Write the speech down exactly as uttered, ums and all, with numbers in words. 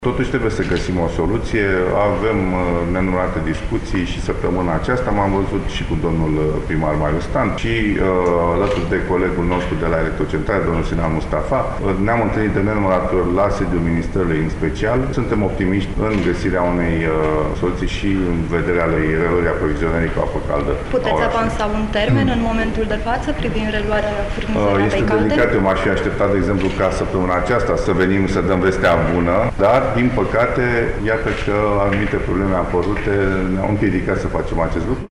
Totuși trebuie să găsim o soluție, avem nenumărate discuții și săptămâna aceasta m-am văzut și cu domnul primar Marius Stan și uh, alături de colegul nostru de la Electrocentrale, domnul Sinan Mustafa. Ne-am întâlnit de nenumărate ori la sediul Ministerului în special. Suntem optimiști în găsirea unei uh, soluții și în vederea ale reluării aprovizionării cu apă caldă. Puteți avansa un termen în momentul de față privind reluarea furnizării Este apei calde? delicat, eu m-aș fi așteptat, de exemplu, ca săptămâna aceasta să venim să dăm vestea bună, dar din păcate, iată că anumite probleme apărute ne-au împiedicat să facem acest lucru.